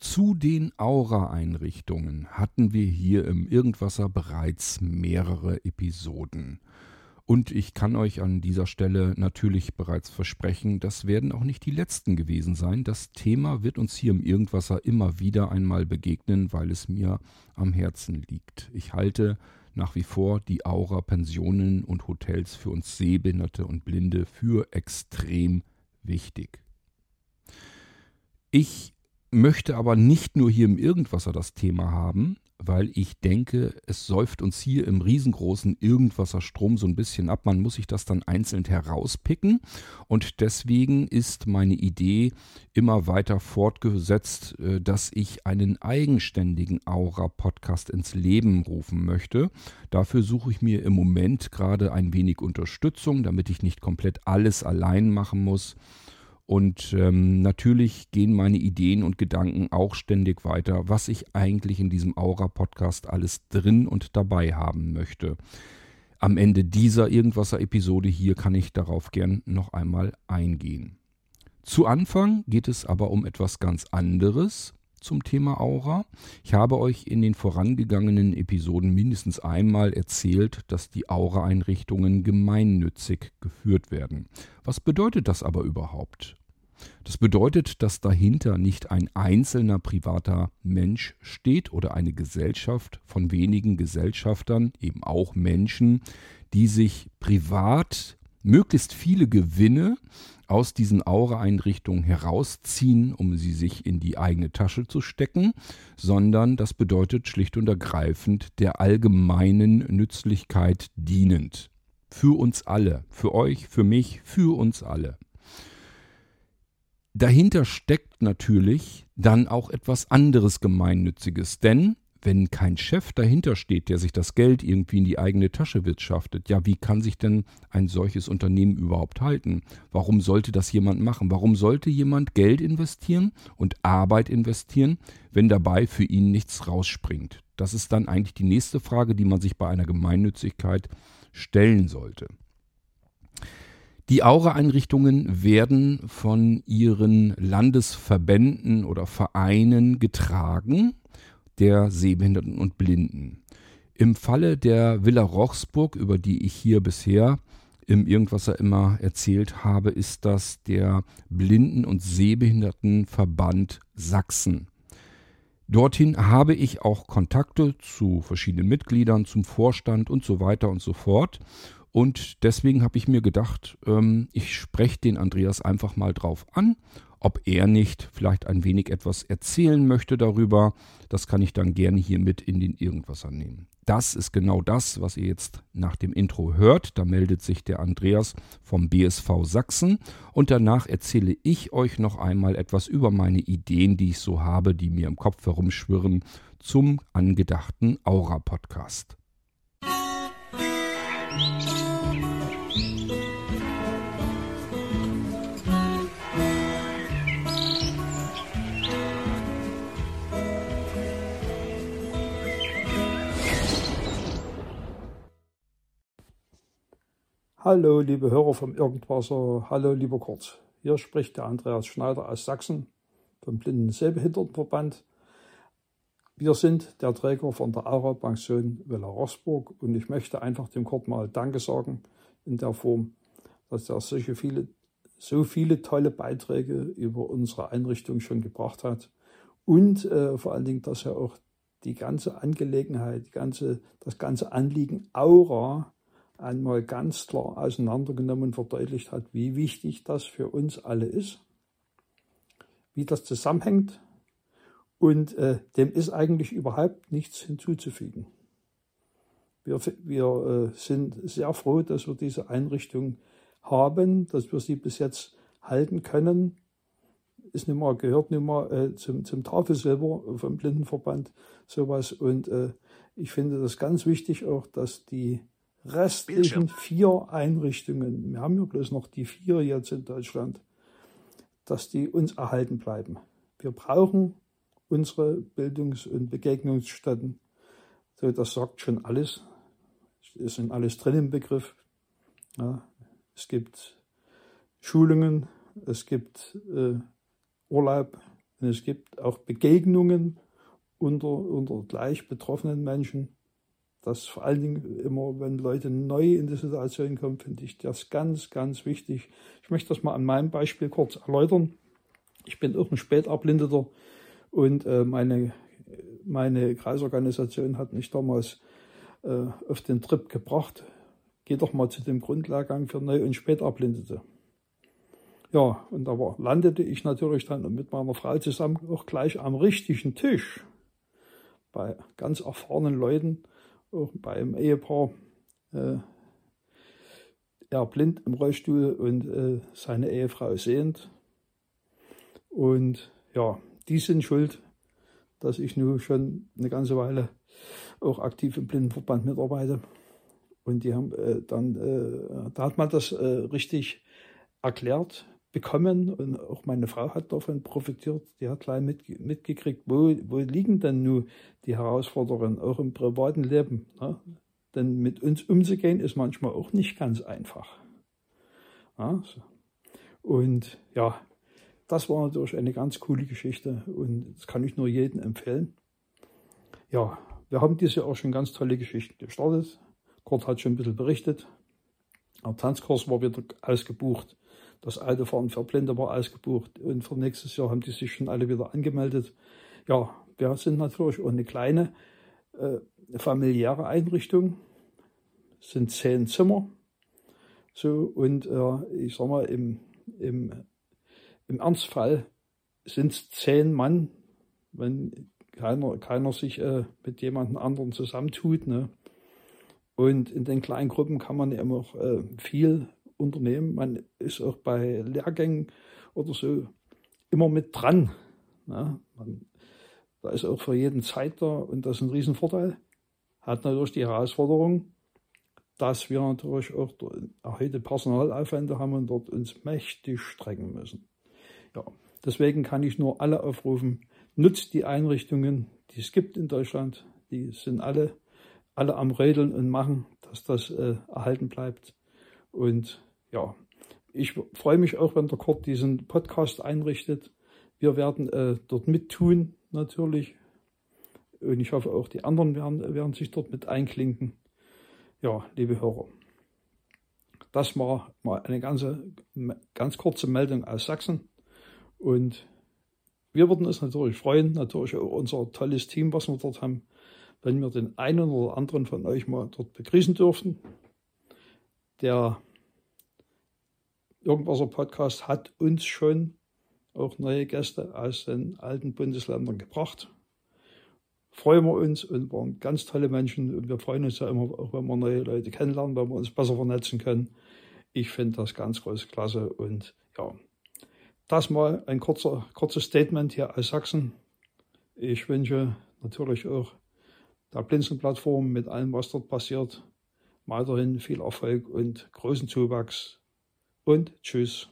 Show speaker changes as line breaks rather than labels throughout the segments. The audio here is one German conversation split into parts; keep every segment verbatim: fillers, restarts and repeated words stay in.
Zu den Aura-Einrichtungen hatten wir hier im Irgendwasser bereits mehrere Episoden. Und ich kann euch an dieser Stelle natürlich bereits versprechen, das werden auch nicht die letzten gewesen sein. Das Thema wird uns hier im Irgendwasser immer wieder einmal begegnen, weil es mir am Herzen liegt. Ich halte nach wie vor die Aura-Pensionen und Hotels für uns Sehbehinderte und Blinde für extrem wichtig. Ich möchte aber nicht nur hier im Irgendwasser das Thema haben, weil ich denke, es säuft uns hier im riesengroßen Irgendwasserstrom so ein bisschen ab. Man muss sich das dann einzeln herauspicken und deswegen ist meine Idee immer weiter fortgesetzt, dass ich einen eigenständigen Aura-Podcast ins Leben rufen möchte. Dafür suche ich mir im Moment gerade ein wenig Unterstützung, damit ich nicht komplett alles allein machen muss. Und ähm, natürlich gehen meine Ideen und Gedanken auch ständig weiter, was ich eigentlich in diesem Aura-Podcast alles drin und dabei haben möchte. Am Ende dieser Irgendwasser-Episode hier kann ich darauf gern noch einmal eingehen. Zu Anfang geht es aber um etwas ganz anderes zum Thema Aura. Ich habe euch in den vorangegangenen Episoden mindestens einmal erzählt, dass die Aura-Einrichtungen gemeinnützig geführt werden. Was bedeutet das aber überhaupt? Das bedeutet, dass dahinter nicht ein einzelner privater Mensch steht oder eine Gesellschaft von wenigen Gesellschaftern, eben auch Menschen, die sich privat möglichst viele Gewinne aus diesen Aura-Einrichtungen herausziehen, um sie sich in die eigene Tasche zu stecken, sondern das bedeutet schlicht und ergreifend der allgemeinen Nützlichkeit dienend. Für uns alle, für euch, für mich, für uns alle. Dahinter steckt natürlich dann auch etwas anderes Gemeinnütziges, denn wenn kein Chef dahinter steht, der sich das Geld irgendwie in die eigene Tasche wirtschaftet, ja, wie kann sich denn ein solches Unternehmen überhaupt halten? Warum sollte das jemand machen? Warum sollte jemand Geld investieren und Arbeit investieren, wenn dabei für ihn nichts rausspringt? Das ist dann eigentlich die nächste Frage, die man sich bei einer Gemeinnützigkeit stellen sollte. Die Aura-Einrichtungen werden von ihren Landesverbänden oder Vereinen getragen, der Sehbehinderten und Blinden. Im Falle der Villa Rochsburg, über die ich hier bisher im Irgendwasser immer erzählt habe, ist das der Blinden- und Sehbehindertenverband Sachsen. Dorthin habe ich auch Kontakte zu verschiedenen Mitgliedern, zum Vorstand und so weiter und so fort. Und deswegen habe ich mir gedacht, ähm, ich spreche den Andreas einfach mal drauf an, ob er nicht vielleicht ein wenig etwas erzählen möchte darüber. Das kann ich dann gerne hier mit in den Irgendwasser nehmen. Das ist genau das, was ihr jetzt nach dem Intro hört. Da meldet sich der Andreas vom B S V Sachsen. Und danach erzähle ich euch noch einmal etwas über meine Ideen, die ich so habe, die mir im Kopf herumschwirren, zum angedachten Aura-Podcast.
Hallo, liebe Hörer vom Irgendwasser. Hallo, lieber Kurt. Hier spricht der Andreas Schneider aus Sachsen vom Blinden- und Sehbehindertenverband. Wir sind der Träger von der Aura-Pension Villa Rochsburg und ich möchte einfach dem Kurt mal Danke sagen in der Form, dass er solche viele, so viele tolle Beiträge über unsere Einrichtung schon gebracht hat und äh, vor allen Dingen, dass er auch die ganze Angelegenheit, die ganze, das ganze Anliegen Aura einmal ganz klar auseinandergenommen und verdeutlicht hat, wie wichtig das für uns alle ist, wie das zusammenhängt und äh, dem ist eigentlich überhaupt nichts hinzuzufügen. Wir, wir äh, sind sehr froh, dass wir diese Einrichtung haben, dass wir sie bis jetzt halten können. Ist nicht mal, gehört nicht mal äh, zum, zum Tafelsilber vom Blindenverband sowas und äh, ich finde das ganz wichtig auch, dass die restlichen Bildschirm. vier Einrichtungen, wir haben ja bloß noch die vier jetzt in Deutschland, dass die uns erhalten bleiben. Wir brauchen unsere Bildungs- und Begegnungsstätten. So, das sagt schon alles. Es sind alles drin im Begriff. Ja, es gibt Schulungen, es gibt äh, Urlaub, Und es gibt auch Begegnungen unter, unter gleich betroffenen Menschen. Das vor allen Dingen immer, wenn Leute neu in die Situation kommen, finde ich das ganz, ganz wichtig. Ich möchte das mal an meinem Beispiel kurz erläutern. Ich bin auch ein Späterblindeter und äh, meine, meine Kreisorganisation hat mich damals äh, auf den Trip gebracht. Geh doch mal zu dem Grundlehrgang für Neu- und Späterblindete. Ja, und da war, landete ich natürlich dann mit meiner Frau zusammen auch gleich am richtigen Tisch bei ganz erfahrenen Leuten, auch bei einem Ehepaar, äh, er blind im Rollstuhl und äh, seine Ehefrau sehend. Und ja, die sind schuld, dass ich nun schon eine ganze Weile auch aktiv im Blindenverband mitarbeite. Und die haben äh, dann, äh, da hat man das äh, richtig erklärt bekommen und auch meine Frau hat davon profitiert. Die hat gleich mit, mitgekriegt, wo, wo liegen denn nun die Herausforderungen, auch im privaten Leben. Ne? Denn mit uns umzugehen ist manchmal auch nicht ganz einfach. Ja, so. Und ja, das war natürlich eine ganz coole Geschichte und das kann ich nur jedem empfehlen. Ja, wir haben dieses Jahr auch schon ganz tolle Geschichten gestartet. Kurt hat schon ein bisschen berichtet. Der Tanzkurs war wieder ausgebucht. Das Autofahren für Blinde war ausgebucht. Und für nächstes Jahr haben die sich schon alle wieder angemeldet. Ja, wir sind natürlich auch eine kleine äh, familiäre Einrichtung. Es sind zehn Zimmer. So, und äh, ich sag mal, im, im, im Ernstfall sind es zehn Mann, wenn keiner, keiner sich äh, mit jemandem anderen zusammentut. Ne? Und in den kleinen Gruppen kann man immer auch äh, viel unternehmen. Man ist auch bei Lehrgängen oder so immer mit dran. Ne? Man, da ist auch für jeden Zeit da und das ist ein Riesenvorteil. Hat natürlich die Herausforderung, dass wir natürlich auch erhöhte Personalaufwände haben und dort uns mächtig strecken müssen. Ja, deswegen kann ich nur alle aufrufen, nutzt die Einrichtungen, die es gibt in Deutschland. Die sind alle, alle am Rädeln und machen, dass das äh, erhalten bleibt. Und ja, ich freue mich auch, wenn der Kurt diesen Podcast einrichtet. Wir werden äh, dort mittun, natürlich. Und ich hoffe, auch die anderen werden, werden sich dort mit einklinken. Ja, liebe Hörer, das war mal eine ganze, ganz kurze Meldung aus Sachsen. Und wir würden uns natürlich freuen, natürlich auch unser tolles Team, was wir dort haben, wenn wir den einen oder anderen von euch mal dort begrüßen dürften. Der Irgendwaser Podcast hat uns schon auch neue Gäste aus den alten Bundesländern gebracht. Freuen wir uns und waren ganz tolle Menschen und wir freuen uns ja immer, auch wenn wir neue Leute kennenlernen, weil wir uns besser vernetzen können. Ich finde das ganz groß klasse und ja, das mal ein kurzer, kurzes Statement hier aus Sachsen. Ich wünsche natürlich auch der Blinzeln-Plattform mit allem, was dort passiert, weiterhin viel Erfolg und großen Zuwachs. Und tschüss.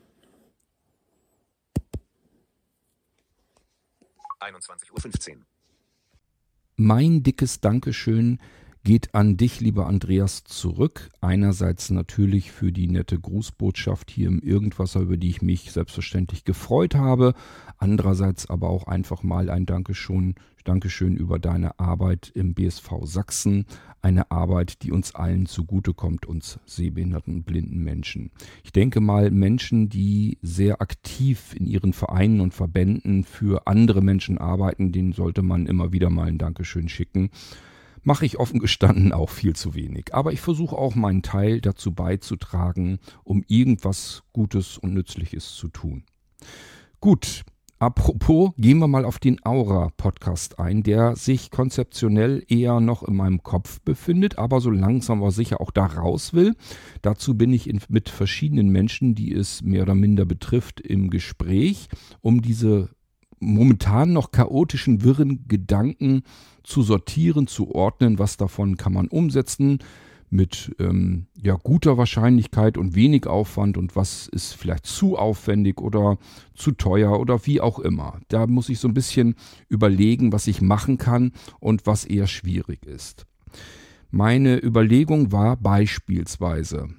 einundzwanzig Uhr fünfzehn.
Mein dickes Dankeschön geht an dich, lieber Andreas, zurück. Einerseits natürlich für die nette Grußbotschaft hier im Irgendwasser, über die ich mich selbstverständlich gefreut habe. Andererseits aber auch einfach mal ein Dankeschön, Dankeschön über deine Arbeit im B S V Sachsen. Eine Arbeit, die uns allen zugutekommt, uns sehbehinderten und blinden Menschen. Ich denke mal, Menschen, die sehr aktiv in ihren Vereinen und Verbänden für andere Menschen arbeiten, denen sollte man immer wieder mal ein Dankeschön schicken. Mache ich offen gestanden auch viel zu wenig. Aber ich versuche auch meinen Teil dazu beizutragen, um irgendwas Gutes und Nützliches zu tun. Gut, apropos, gehen wir mal auf den Aura-Podcast ein, der sich konzeptionell eher noch in meinem Kopf befindet, aber so langsam aber sicher auch da raus will. Dazu bin ich in, mit verschiedenen Menschen, die es mehr oder minder betrifft, im Gespräch, um diese momentan noch chaotischen, wirren Gedanken zu sortieren, zu ordnen, was davon kann man umsetzen mit ähm, ja, guter Wahrscheinlichkeit und wenig Aufwand und was ist vielleicht zu aufwendig oder zu teuer oder wie auch immer. Da muss ich so ein bisschen überlegen, was ich machen kann und was eher schwierig ist. Meine Überlegung war beispielsweise,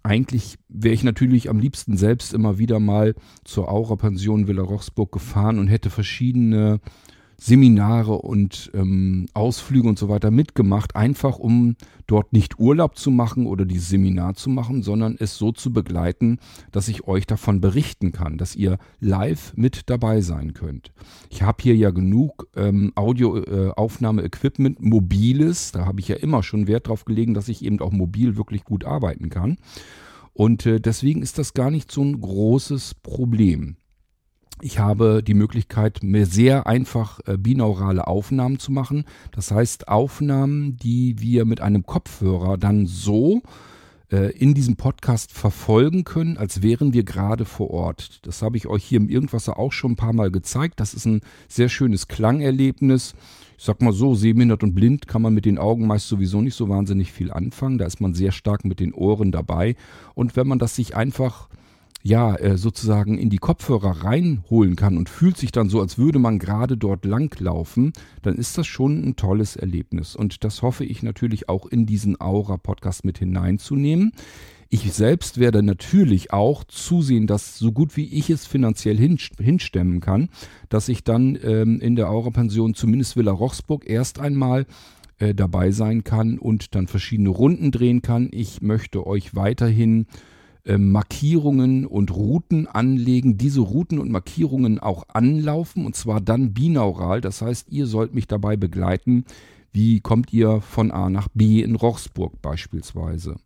eigentlich wäre ich natürlich am liebsten selbst immer wieder mal zur Aura-Pension Villa Rochsburg gefahren und hätte verschiedene Seminare und ähm, Ausflüge und so weiter mitgemacht, einfach um dort nicht Urlaub zu machen oder dieses Seminar zu machen, sondern es so zu begleiten, dass ich euch davon berichten kann, dass ihr live mit dabei sein könnt. Ich habe hier ja genug ähm, Audioaufnahme-Equipment, mobiles, da habe ich ja immer schon Wert drauf gelegen, dass ich eben auch mobil wirklich gut arbeiten kann. Und äh, deswegen ist das gar nicht so ein großes Problem. Ich habe die Möglichkeit, mir sehr einfach äh, binaurale Aufnahmen zu machen. Das heißt, Aufnahmen, die wir mit einem Kopfhörer dann so äh, in diesem Podcast verfolgen können, als wären wir gerade vor Ort. Das habe ich euch hier im Irgendwasser auch schon ein paar Mal gezeigt. Das ist ein sehr schönes Klangerlebnis. Ich sag mal so, sehbehindert und blind kann man mit den Augen meist sowieso nicht so wahnsinnig viel anfangen. Da ist man sehr stark mit den Ohren dabei. Und wenn man das sich einfach ja, äh, sozusagen in die Kopfhörer reinholen kann und fühlt sich dann so, als würde man gerade dort langlaufen, dann ist das schon ein tolles Erlebnis. Und das hoffe ich natürlich auch in diesen Aura-Podcast mit hineinzunehmen. Ich selbst werde natürlich auch zusehen, dass so gut wie ich es finanziell hin, hinstemmen kann, dass ich dann ähm, in der Aura-Pension zumindest Villa Rochsburg erst einmal äh, dabei sein kann und dann verschiedene Runden drehen kann. Ich möchte euch weiterhin Markierungen und Routen anlegen, diese Routen und Markierungen auch anlaufen und zwar dann binaural. Das heißt, ihr sollt mich dabei begleiten, wie kommt ihr von A nach B in Rochsburg beispielsweise.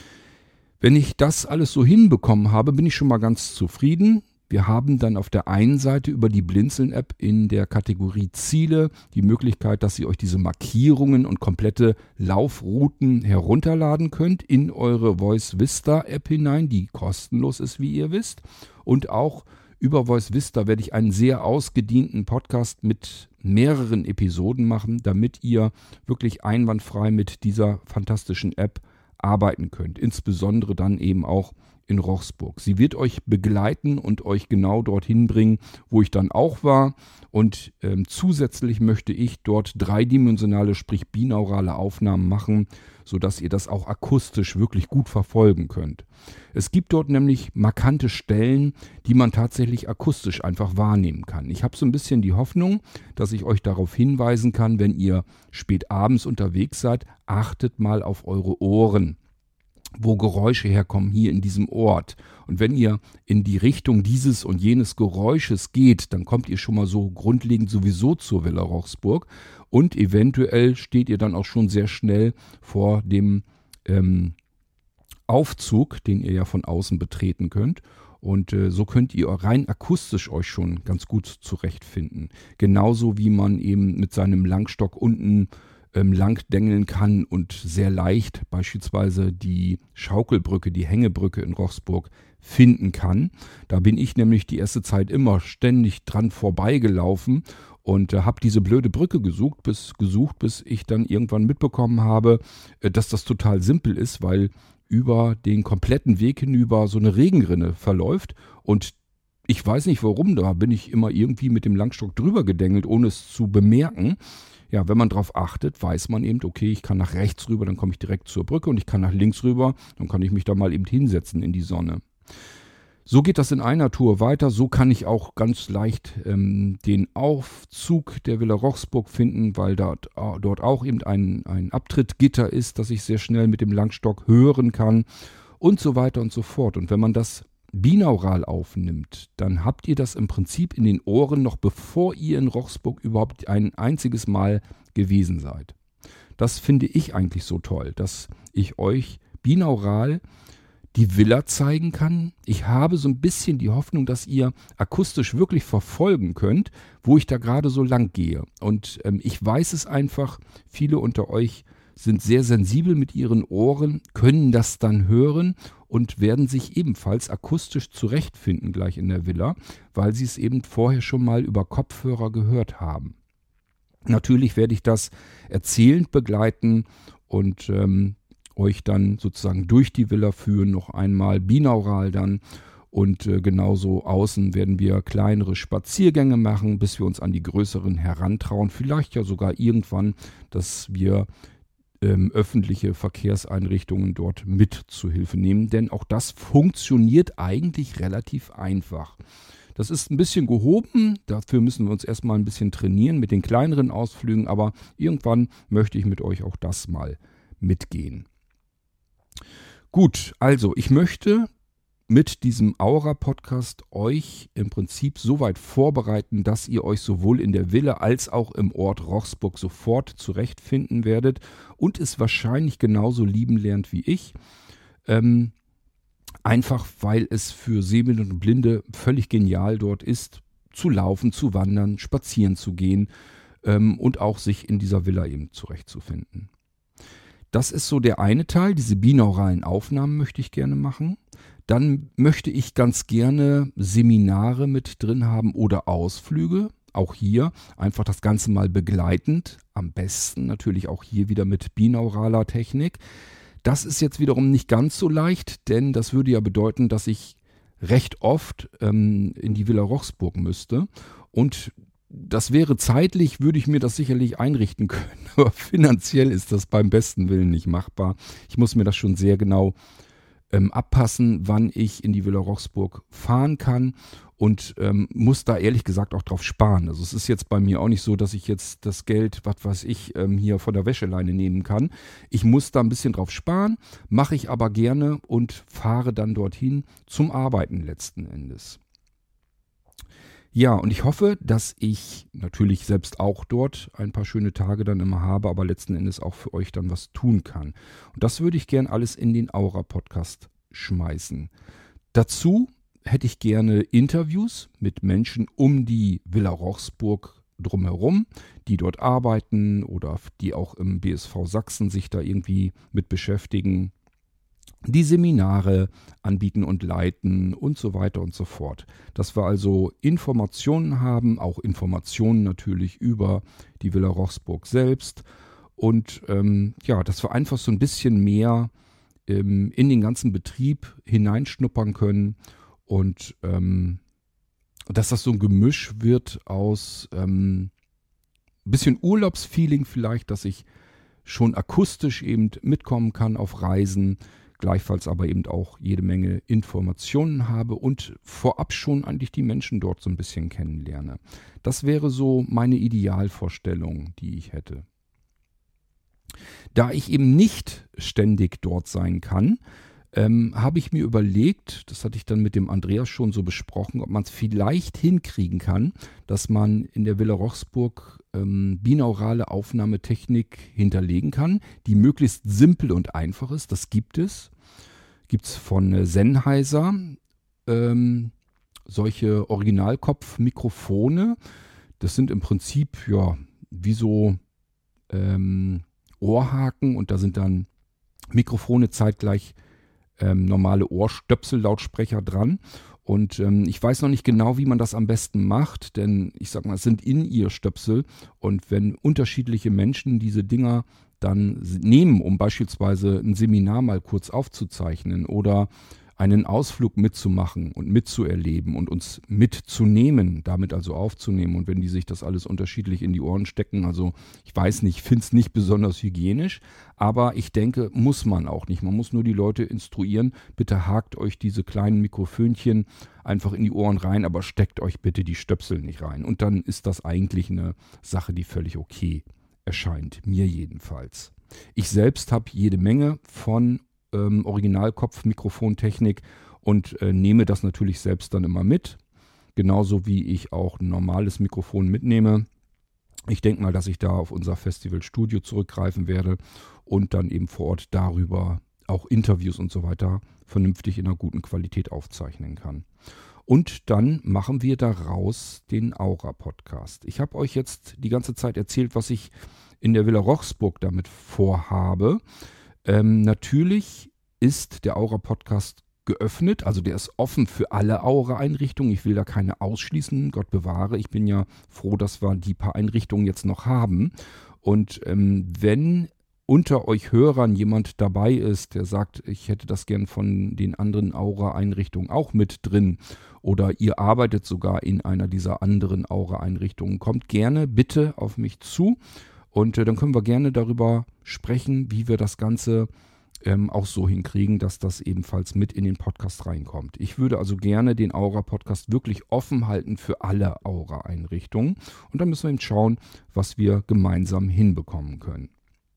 Wenn ich das alles so hinbekommen habe, bin ich schon mal ganz zufrieden. Wir haben dann auf der einen Seite über die Blinzeln-App in der Kategorie Ziele die Möglichkeit, dass ihr euch diese Markierungen und komplette Laufrouten herunterladen könnt in eure Voice Vista App hinein, die kostenlos ist, wie ihr wisst. Und auch über Voice Vista werde ich einen sehr ausgedienten Podcast mit mehreren Episoden machen, damit ihr wirklich einwandfrei mit dieser fantastischen App arbeiten könnt. Insbesondere dann eben auch in Rochsburg. Sie wird euch begleiten und euch genau dorthin bringen, wo ich dann auch war. Und ähm, zusätzlich möchte ich dort dreidimensionale, sprich binaurale Aufnahmen machen, sodass ihr das auch akustisch wirklich gut verfolgen könnt. Es gibt dort nämlich markante Stellen, die man tatsächlich akustisch einfach wahrnehmen kann. Ich habe so ein bisschen die Hoffnung, dass ich euch darauf hinweisen kann, wenn ihr spät abends unterwegs seid, achtet mal auf eure Ohren, wo Geräusche herkommen hier in diesem Ort. Und wenn ihr in die Richtung dieses und jenes Geräusches geht, dann kommt ihr schon mal so grundlegend sowieso zur Villa Rochsburg und eventuell steht ihr dann auch schon sehr schnell vor dem ähm, Aufzug, den ihr ja von außen betreten könnt. Und äh, so könnt ihr rein akustisch euch schon ganz gut zurechtfinden. Genauso wie man eben mit seinem Langstock unten langdengeln kann und sehr leicht beispielsweise die Schaukelbrücke, die Hängebrücke in Rochsburg finden kann. Da bin ich nämlich die erste Zeit immer ständig dran vorbeigelaufen und äh, habe diese blöde Brücke gesucht bis, gesucht, bis ich dann irgendwann mitbekommen habe, äh, dass das total simpel ist, weil über den kompletten Weg hinüber so eine Regenrinne verläuft und ich weiß nicht warum, da bin ich immer irgendwie mit dem Langstock drüber gedengelt, ohne es zu bemerken. Ja, wenn man darauf achtet, weiß man eben, okay, ich kann nach rechts rüber, dann komme ich direkt zur Brücke und ich kann nach links rüber, dann kann ich mich da mal eben hinsetzen in die Sonne. So geht das in einer Tour weiter. So kann ich auch ganz leicht ähm, den Aufzug der Villa Rochsburg finden, weil dort, äh, dort auch eben ein, ein Abtrittgitter ist, das ich sehr schnell mit dem Langstock hören kann und so weiter und so fort. Und wenn man das binaural aufnimmt, dann habt ihr das im Prinzip in den Ohren, noch bevor ihr in Rochsburg überhaupt ein einziges Mal gewesen seid. Das finde ich eigentlich so toll, dass ich euch binaural die Villa zeigen kann. Ich habe so ein bisschen die Hoffnung, dass ihr akustisch wirklich verfolgen könnt, wo ich da gerade so lang gehe. Und ähm, ich weiß es einfach, viele unter euch sind sehr sensibel mit ihren Ohren, können das dann hören und werden sich ebenfalls akustisch zurechtfinden gleich in der Villa, weil sie es eben vorher schon mal über Kopfhörer gehört haben. Natürlich werde ich das erzählend begleiten und ähm, euch dann sozusagen durch die Villa führen, noch einmal binaural dann. Und äh, genauso außen werden wir kleinere Spaziergänge machen, bis wir uns an die größeren herantrauen. Vielleicht ja sogar irgendwann, dass wir ähm, öffentliche Verkehrseinrichtungen dort mit zu Hilfe nehmen. Denn auch das funktioniert eigentlich relativ einfach. Das ist ein bisschen gehoben, dafür müssen wir uns erstmal ein bisschen trainieren mit den kleineren Ausflügen, aber irgendwann möchte ich mit euch auch das mal mitgehen. Gut, also ich möchte mit diesem Aura-Podcast euch im Prinzip so weit vorbereiten, dass ihr euch sowohl in der Villa als auch im Ort Rochsburg sofort zurechtfinden werdet und es wahrscheinlich genauso lieben lernt wie ich. Ähm, einfach weil es für Sehbehinderte und Blinde völlig genial dort ist, zu laufen, zu wandern, spazieren zu gehen ähm, und auch sich in dieser Villa eben zurechtzufinden. Das ist so der eine Teil, diese binauralen Aufnahmen möchte ich gerne machen. Dann möchte ich ganz gerne Seminare mit drin haben oder Ausflüge. Auch hier einfach das Ganze mal begleitend. Am besten natürlich auch hier wieder mit binauraler Technik. Das ist jetzt wiederum nicht ganz so leicht, denn das würde ja bedeuten, dass ich recht oft ähm, in die Villa Rochsburg müsste. Und das wäre zeitlich, würde ich mir das sicherlich einrichten können. Aber finanziell ist das beim besten Willen nicht machbar. Ich muss mir das schon sehr genau ähm, abpassen, wann ich in die Villa Rochsburg fahren kann und ähm, muss da ehrlich gesagt auch drauf sparen. Also es ist jetzt bei mir auch nicht so, dass ich jetzt das Geld, was weiß ich, ähm, hier von der Wäscheleine nehmen kann. Ich muss da ein bisschen drauf sparen, mache ich aber gerne und fahre dann dorthin zum Arbeiten letzten Endes. Ja, und ich hoffe, dass ich natürlich selbst auch dort ein paar schöne Tage dann immer habe, aber letzten Endes auch für euch dann was tun kann. Und das würde ich gern alles in den Aura-Podcast schmeißen. Dazu hätte ich gerne Interviews mit Menschen um die Villa Rochsburg drumherum, die dort arbeiten oder die auch im B S V Sachsen sich da irgendwie mit beschäftigen, die Seminare anbieten und leiten und so weiter und so fort. Dass wir also Informationen haben, auch Informationen natürlich über die Villa Rochsburg selbst und ähm, ja, dass wir einfach so ein bisschen mehr ähm, in den ganzen Betrieb hineinschnuppern können und ähm, dass das so ein Gemisch wird aus ähm, ein bisschen Urlaubsfeeling vielleicht, dass ich schon akustisch eben mitkommen kann auf Reisen, gleichfalls aber eben auch jede Menge Informationen habe und vorab schon eigentlich die Menschen dort so ein bisschen kennenlerne. Das wäre so meine Idealvorstellung, die ich hätte. Da ich eben nicht ständig dort sein kann, ähm, habe ich mir überlegt, das hatte ich dann mit dem Andreas schon so besprochen, ob man es vielleicht hinkriegen kann, dass man in der Villa Rochsburg ähm, binaurale Aufnahmetechnik hinterlegen kann, die möglichst simpel und einfach ist. Das gibt es. Gibt es von äh, Sennheiser ähm, solche Originalkopfmikrofone. Das sind im Prinzip ja wie so ähm, Ohrhaken und da sind dann Mikrofone zeitgleich ähm, normale Ohrstöpsel-Lautsprecher dran. Und ähm, ich weiß noch nicht genau, wie man das am besten macht, denn ich sag mal, es sind In-Ear-Stöpsel und wenn unterschiedliche Menschen diese Dinger dann nehmen, um beispielsweise ein Seminar mal kurz aufzuzeichnen oder einen Ausflug mitzumachen und mitzuerleben und uns mitzunehmen, damit also aufzunehmen. Und wenn die sich das alles unterschiedlich in die Ohren stecken, also ich weiß nicht, finde es nicht besonders hygienisch, aber ich denke, muss man auch nicht. Man muss nur die Leute instruieren, bitte hakt euch diese kleinen Mikrofönchen einfach in die Ohren rein, aber steckt euch bitte die Stöpsel nicht rein. Und dann ist das eigentlich eine Sache, die völlig okay erscheint, mir jedenfalls. Ich selbst habe jede Menge von ähm, Originalkopf-Mikrofontechnik und äh, nehme das natürlich selbst dann immer mit. Genauso wie ich auch ein normales Mikrofon mitnehme. Ich denke mal, dass ich da auf unser Festivalstudio zurückgreifen werde und dann eben vor Ort darüber auch Interviews und so weiter vernünftig in einer guten Qualität aufzeichnen kann. Und dann machen wir daraus den Aura-Podcast. Ich habe euch jetzt die ganze Zeit erzählt, was ich in der Villa Rochsburg damit vorhabe. Ähm, natürlich ist der Aura-Podcast geöffnet, also der ist offen für alle Aura-Einrichtungen. Ich will da keine ausschließen, Gott bewahre. Ich bin ja froh, dass wir die paar Einrichtungen jetzt noch haben. Und ähm, wenn unter euch Hörern jemand dabei ist, der sagt, ich hätte das gern von den anderen Aura-Einrichtungen auch mit drin oder ihr arbeitet sogar in einer dieser anderen Aura-Einrichtungen, kommt gerne bitte auf mich zu Und äh, dann können wir gerne darüber sprechen, wie wir das Ganze ähm, auch so hinkriegen, dass das ebenfalls mit in den Podcast reinkommt. Ich würde also gerne den Aura-Podcast wirklich offen halten für alle Aura-Einrichtungen. Und dann müssen wir eben schauen, was wir gemeinsam hinbekommen können.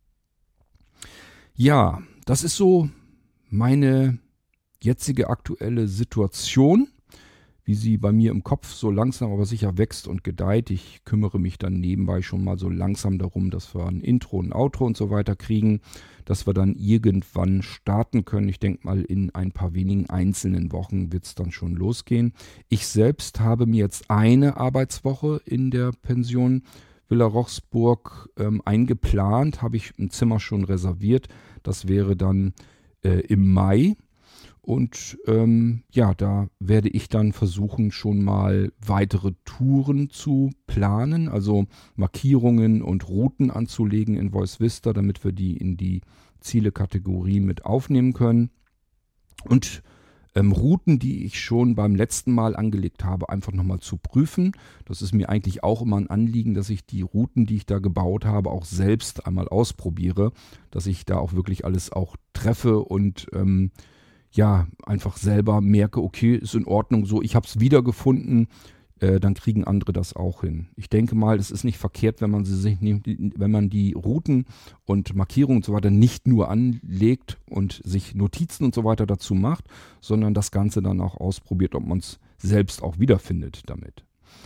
Ja, das ist so meine jetzige aktuelle Situation, wie sie bei mir im Kopf so langsam aber sicher wächst und gedeiht. Ich kümmere mich dann nebenbei schon mal so langsam darum, dass wir ein Intro, ein Outro und so weiter kriegen, dass wir dann irgendwann starten können. Ich denke mal, in ein paar wenigen einzelnen Wochen wird es dann schon losgehen. Ich selbst habe mir jetzt eine Arbeitswoche in der Pension Villa Rochsburg ähm, eingeplant, habe ich ein Zimmer schon reserviert. Das wäre dann äh, im Mai. Und ähm, ja, da werde ich dann versuchen, schon mal weitere Touren zu planen, also Markierungen und Routen anzulegen in Voice Vista, damit wir die in die Ziele-Kategorie mit aufnehmen können. Und ähm, Routen, die ich schon beim letzten Mal angelegt habe, einfach nochmal zu prüfen. Das ist mir eigentlich auch immer ein Anliegen, dass ich die Routen, die ich da gebaut habe, auch selbst einmal ausprobiere, dass ich da auch wirklich alles auch treffe und ähm, ja, einfach selber merke, okay, ist in Ordnung so, ich habe es wiedergefunden, äh, dann kriegen andere das auch hin. Ich denke mal, es ist nicht verkehrt, wenn man sie sich nimmt, wenn man die Routen und Markierungen und so weiter nicht nur anlegt und sich Notizen und so weiter dazu macht, sondern das Ganze dann auch ausprobiert, ob man es selbst auch wiederfindet damit.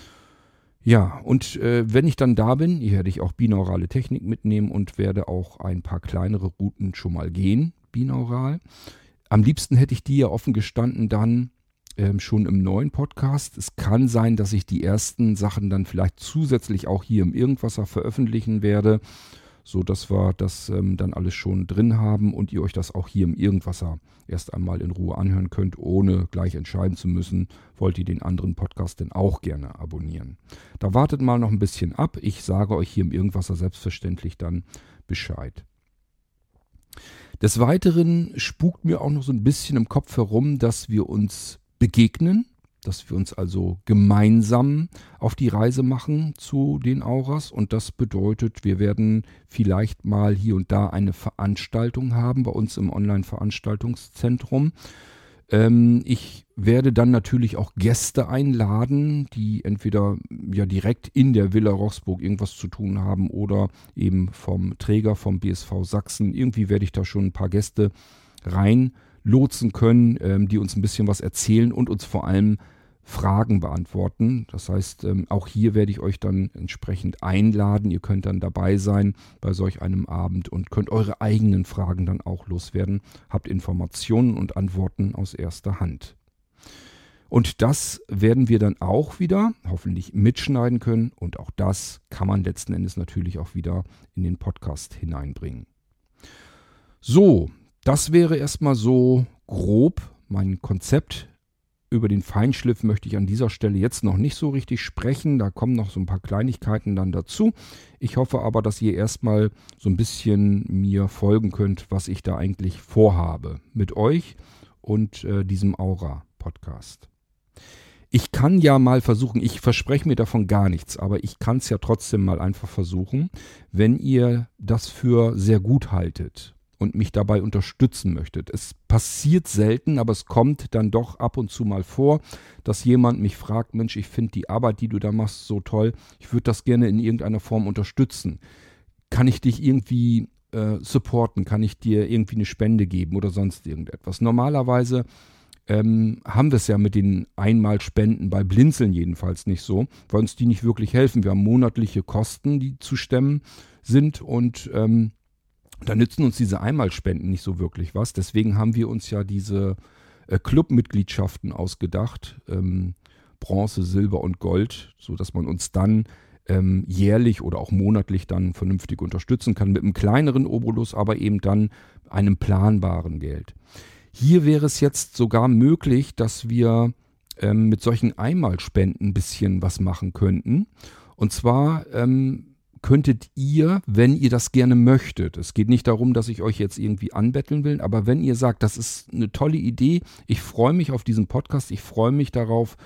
Ja, und äh, wenn ich dann da bin, hier werde ich auch binaurale Technik mitnehmen und werde auch ein paar kleinere Routen schon mal gehen, binaural. Am liebsten hätte ich die ja offen gestanden dann ähm, schon im neuen Podcast. Es kann sein, dass ich die ersten Sachen dann vielleicht zusätzlich auch hier im Irgendwasser veröffentlichen werde, so dass wir das ähm, dann alles schon drin haben und ihr euch das auch hier im Irgendwasser erst einmal in Ruhe anhören könnt, ohne gleich entscheiden zu müssen, wollt ihr den anderen Podcast denn auch gerne abonnieren. Da wartet mal noch ein bisschen ab. Ich sage euch hier im Irgendwasser selbstverständlich dann Bescheid. Des Weiteren spukt mir auch noch so ein bisschen im Kopf herum, dass wir uns begegnen, dass wir uns also gemeinsam auf die Reise machen zu den Auras. Und das bedeutet, wir werden vielleicht mal hier und da eine Veranstaltung haben bei uns im Online-Veranstaltungszentrum. Ähm, ich werde dann natürlich auch Gäste einladen, die entweder ja direkt in der Villa Rochsburg irgendwas zu tun haben oder eben vom Träger, vom B S V Sachsen. Irgendwie werde ich da schon ein paar Gäste reinlotsen können, ähm, die uns ein bisschen was erzählen und uns vor allem Fragen beantworten. Das heißt, ähm, auch hier werde ich euch dann entsprechend einladen. Ihr könnt dann dabei sein bei solch einem Abend und könnt eure eigenen Fragen dann auch loswerden. Habt Informationen und Antworten aus erster Hand. Und das werden wir dann auch wieder hoffentlich mitschneiden können. Und auch das kann man letzten Endes natürlich auch wieder in den Podcast hineinbringen. So, das wäre erstmal so grob mein Konzept. Über den Feinschliff möchte ich an dieser Stelle jetzt noch nicht so richtig sprechen. Da kommen noch so ein paar Kleinigkeiten dann dazu. Ich hoffe aber, dass ihr erstmal so ein bisschen mir folgen könnt, was ich da eigentlich vorhabe mit euch und äh, diesem Aura-Podcast. Ich kann ja mal versuchen, ich verspreche mir davon gar nichts, aber ich kann es ja trotzdem mal einfach versuchen, wenn ihr das für sehr gut haltet und mich dabei unterstützen möchtet. Es passiert selten, aber es kommt dann doch ab und zu mal vor, dass jemand mich fragt, Mensch, ich finde die Arbeit, die du da machst, so toll. Ich würde das gerne in irgendeiner Form unterstützen. Kann ich dich irgendwie äh, supporten? Kann ich dir irgendwie eine Spende geben oder sonst irgendetwas? Normalerweise ähm, haben wir es ja mit den Einmalspenden bei Blinzeln jedenfalls nicht so, weil uns die nicht wirklich helfen. Wir haben monatliche Kosten, die zu stemmen sind und ähm, da nützen uns diese Einmalspenden nicht so wirklich was. Deswegen haben wir uns ja diese äh, Clubmitgliedschaften ausgedacht, ähm, Bronze, Silber und Gold, sodass man uns dann ähm, jährlich oder auch monatlich dann vernünftig unterstützen kann mit einem kleineren Obolus, aber eben dann einem planbaren Geld. Hier wäre es jetzt sogar möglich, dass wir ähm, mit solchen Einmalspenden ein bisschen was machen könnten. Und zwar ähm, könntet ihr, wenn ihr das gerne möchtet, es geht nicht darum, dass ich euch jetzt irgendwie anbetteln will, aber wenn ihr sagt, das ist eine tolle Idee, ich freue mich auf diesen Podcast, ich freue mich darauf,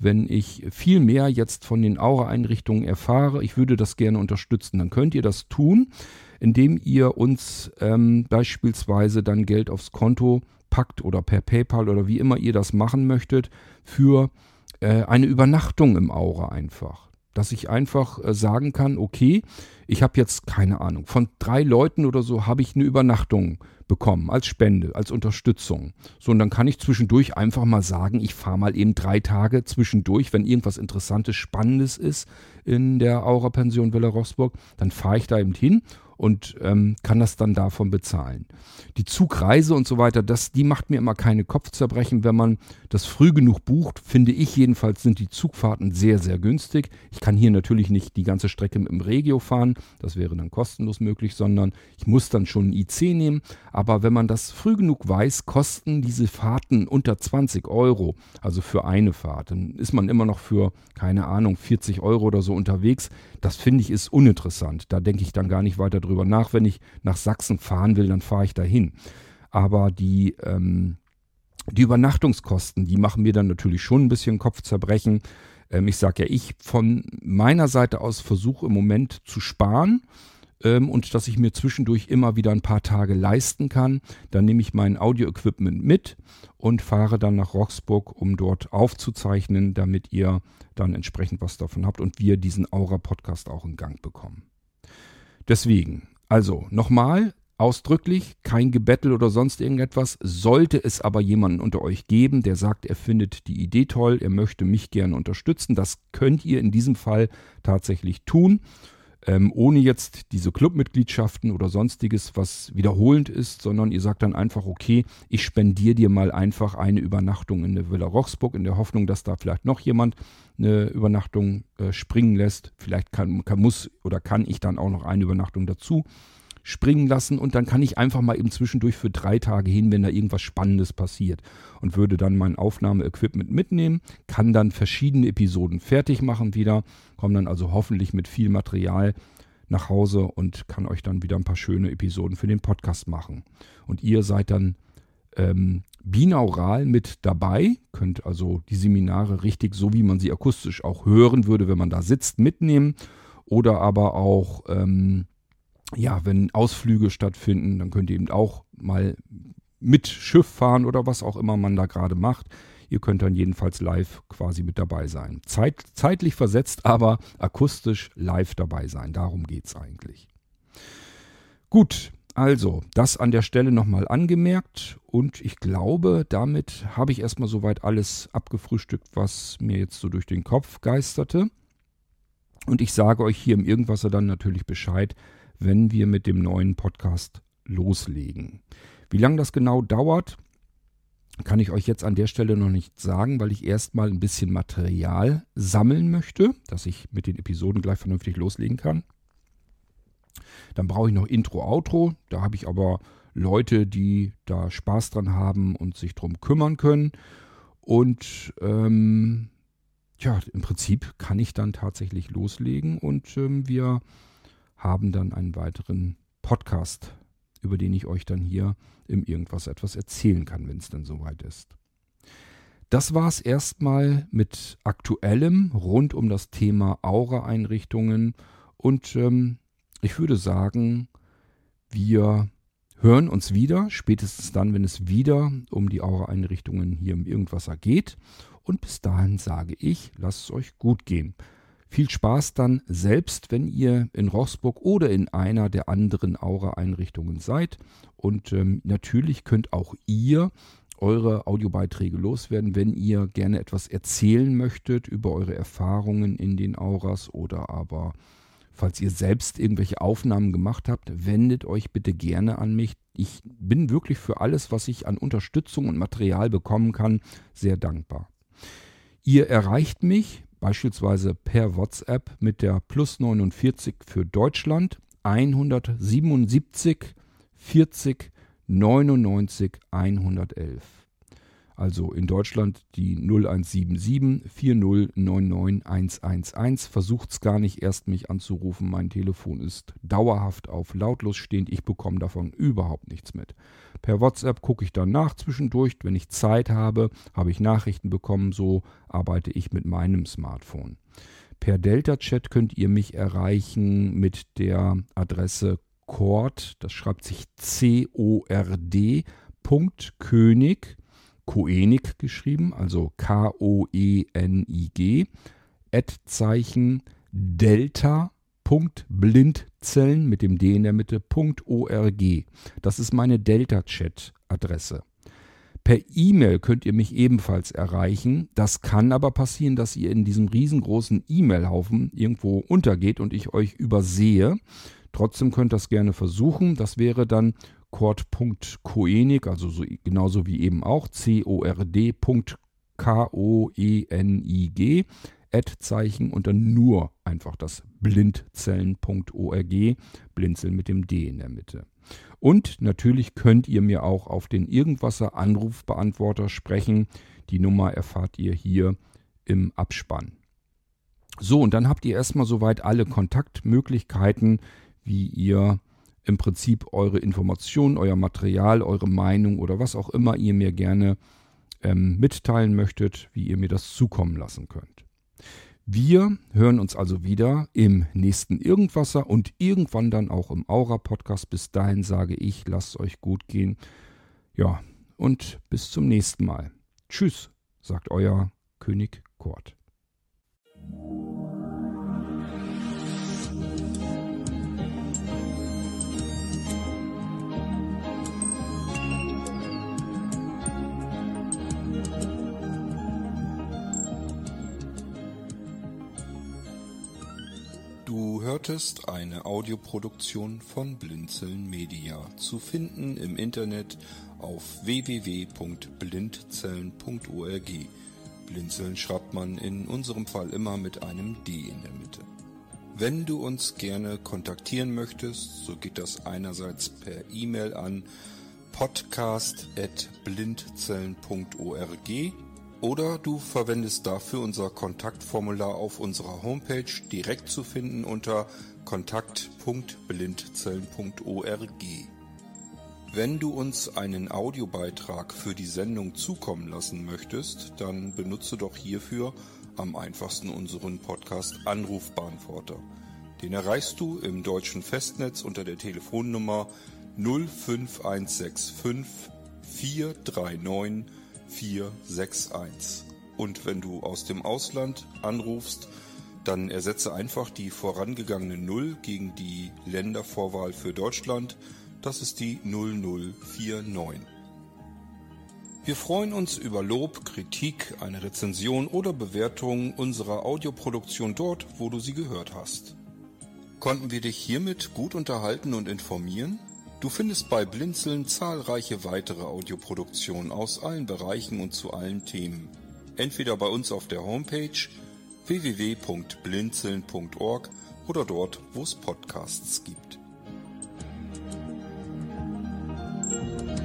wenn ich viel mehr jetzt von den Aura-Einrichtungen erfahre. Ich würde das gerne unterstützen. Dann könnt ihr das tun, indem ihr uns ähm, beispielsweise dann Geld aufs Konto packt oder per PayPal oder wie immer ihr das machen möchtet für äh, eine Übernachtung im Aura einfach. Dass ich einfach äh, sagen kann, okay, ich habe jetzt keine Ahnung, von drei Leuten oder so habe ich eine Übernachtung bekommen als Spende, als Unterstützung. So, und dann kann ich zwischendurch einfach mal sagen, ich fahre mal eben drei Tage zwischendurch, wenn irgendwas Interessantes, Spannendes ist in der Aura-Pension Villa Roxburgh, dann fahre ich da eben hin und ähm, kann das dann davon bezahlen. Die Zugreise und so weiter, das, die macht mir immer keine Kopfzerbrechen, wenn man das früh genug bucht. Finde ich jedenfalls, sind die Zugfahrten sehr, sehr günstig. Ich kann hier natürlich nicht die ganze Strecke mit dem Regio fahren, das wäre dann kostenlos möglich, sondern ich muss dann schon ein I C nehmen. Aber wenn man das früh genug weiß, kosten diese Fahrten unter zwanzig Euro, also für eine Fahrt. Dann ist man immer noch für, keine Ahnung, vierzig Euro oder so unterwegs. Das finde ich ist uninteressant. Da denke ich dann gar nicht weiter drüber nach. Wenn ich nach Sachsen fahren will, dann fahre ich dahin. Aber die, ähm, die Übernachtungskosten, die machen mir dann natürlich schon ein bisschen Kopfzerbrechen. Ähm, ich sage ja, ich von meiner Seite aus versuche im Moment zu sparen ähm, und dass ich mir zwischendurch immer wieder ein paar Tage leisten kann. Dann nehme ich mein Audio-Equipment mit und fahre dann nach Roxburgh, um dort aufzuzeichnen, damit ihr dann entsprechend was davon habt und wir diesen Aura-Podcast auch in Gang bekommen. Deswegen, also nochmal ausdrücklich, kein Gebettel oder sonst irgendetwas. Sollte es aber jemanden unter euch geben, der sagt, er findet die Idee toll, er möchte mich gerne unterstützen, das könnt ihr in diesem Fall tatsächlich tun. Ähm, ohne jetzt diese Clubmitgliedschaften oder sonstiges, was wiederholend ist, sondern ihr sagt dann einfach, okay, ich spendiere dir mal einfach eine Übernachtung in der Villa Roxburgh, in der Hoffnung, dass da vielleicht noch jemand eine Übernachtung äh, springen lässt. Vielleicht kann, kann, muss oder kann ich dann auch noch eine Übernachtung dazu springen lassen und dann kann ich einfach mal eben zwischendurch für drei Tage hin, wenn da irgendwas Spannendes passiert und würde dann mein Aufnahmeequipment mitnehmen, kann dann verschiedene Episoden fertig machen wieder, komme dann also hoffentlich mit viel Material nach Hause und kann euch dann wieder ein paar schöne Episoden für den Podcast machen. Und ihr seid dann ähm, binaural mit dabei, könnt also die Seminare richtig, so wie man sie akustisch auch hören würde, wenn man da sitzt, mitnehmen oder aber auch ähm, ja, wenn Ausflüge stattfinden, dann könnt ihr eben auch mal mit Schiff fahren oder was auch immer man da gerade macht. Ihr könnt dann jedenfalls live quasi mit dabei sein. Zeit, zeitlich versetzt, aber akustisch live dabei sein. Darum geht es eigentlich. Gut, also das an der Stelle nochmal angemerkt und ich glaube, damit habe ich erstmal soweit alles abgefrühstückt, was mir jetzt so durch den Kopf geisterte. Und ich sage euch hier im Irgendwasser dann natürlich Bescheid, wenn wir mit dem neuen Podcast loslegen. Wie lange das genau dauert, kann ich euch jetzt an der Stelle noch nicht sagen, weil ich erstmal ein bisschen Material sammeln möchte, dass ich mit den Episoden gleich vernünftig loslegen kann. Dann brauche ich noch Intro, Outro. Da habe ich aber Leute, die da Spaß dran haben und sich drum kümmern können. Und ähm, ja, im Prinzip kann ich dann tatsächlich loslegen und ähm, wir haben dann einen weiteren Podcast, über den ich euch dann hier im Irgendwas etwas erzählen kann, wenn es dann soweit ist. Das war es erstmal mit Aktuellem rund um das Thema Aura-Einrichtungen und ähm, ich würde sagen, wir hören uns wieder, spätestens dann, wenn es wieder um die Aura-Einrichtungen hier im Irgendwasser geht und bis dahin sage ich, lasst es euch gut gehen. Viel Spaß dann selbst, wenn ihr in Roxburgh oder in einer der anderen Aura-Einrichtungen seid. Und ähm, natürlich könnt auch ihr eure Audiobeiträge loswerden, wenn ihr gerne etwas erzählen möchtet über eure Erfahrungen in den Auras oder aber, falls ihr selbst irgendwelche Aufnahmen gemacht habt, wendet euch bitte gerne an mich. Ich bin wirklich für alles, was ich an Unterstützung und Material bekommen kann, sehr dankbar. Ihr erreicht mich beispielsweise per WhatsApp mit der plus neunundvierzig für Deutschland hundertsiebenundsiebzig vierzig neunundneunzig hundertelf. Also in Deutschland die null eins sieben sieben vier null neun neun eins eins eins. Versucht's gar nicht erst mich anzurufen. Mein Telefon ist dauerhaft auf lautlos stehend. Ich bekomme davon überhaupt nichts mit. Per WhatsApp gucke ich dann nach zwischendurch. Wenn ich Zeit habe, habe ich Nachrichten bekommen. So arbeite ich mit meinem Smartphone. Per Delta-Chat könnt ihr mich erreichen mit der Adresse Cord. Das schreibt sich C O R D Punkt König. Koenig geschrieben, also K O E N I G, Ad-Zeichen Delta, Punkt Blindzellen mit dem D in der Mitte, Punkt .org. Das ist meine Delta-Chat-Adresse. Per E-Mail könnt ihr mich ebenfalls erreichen. Das kann aber passieren, dass ihr in diesem riesengroßen E-Mail-Haufen irgendwo untergeht und ich euch übersehe. Trotzdem könnt ihr das gerne versuchen. Das wäre dann Cord Punkt Koenig, also so, genauso wie eben auch C O R D Punkt K O E N I G, Ad-Zeichen und dann nur einfach das Blindzellen Punkt org, Blinzeln mit dem D in der Mitte. Und natürlich könnt ihr mir auch auf den Irgendwasser Anrufbeantworter sprechen. Die Nummer erfahrt ihr hier im Abspann. So, und dann habt ihr erstmal soweit alle Kontaktmöglichkeiten, wie ihr im Prinzip eure Informationen, euer Material, eure Meinung oder was auch immer ihr mir gerne ähm, mitteilen möchtet, wie ihr mir das zukommen lassen könnt. Wir hören uns also wieder im nächsten Irgendwasser und irgendwann dann auch im Aura-Podcast. Bis dahin sage ich, lasst euch gut gehen. Ja, und bis zum nächsten Mal. Tschüss, sagt euer König Kurt.
Du hörtest eine Audioproduktion von Blinzeln Media, zu finden im Internet auf w w w Punkt blindzellen Punkt org. Blinzeln schreibt man in unserem Fall immer mit einem D in der Mitte. Wenn du uns gerne kontaktieren möchtest, so geht das einerseits per E-Mail an podcast at blindzellen Punkt org oder du verwendest dafür unser Kontaktformular auf unserer Homepage, direkt zu finden unter kontakt Punkt blindzellen Punkt org. Wenn du uns einen Audiobeitrag für die Sendung zukommen lassen möchtest, dann benutze doch hierfür am einfachsten unseren Podcast Anrufbeantworter. Den erreichst du im deutschen Festnetz unter der Telefonnummer null fünf eins sechs fünf vier drei neun vier sechs eins. Und wenn du aus dem Ausland anrufst, dann ersetze einfach die vorangegangene null gegen die Ländervorwahl für Deutschland. Das ist die null null vier neun. Wir freuen uns über Lob, Kritik, eine Rezension oder Bewertung unserer Audioproduktion dort, wo du sie gehört hast. Konnten wir dich hiermit gut unterhalten und informieren? Du findest bei Blinzeln zahlreiche weitere Audioproduktionen aus allen Bereichen und zu allen Themen. Entweder bei uns auf der Homepage w w w Punkt blinzeln Punkt org oder dort, wo es Podcasts gibt.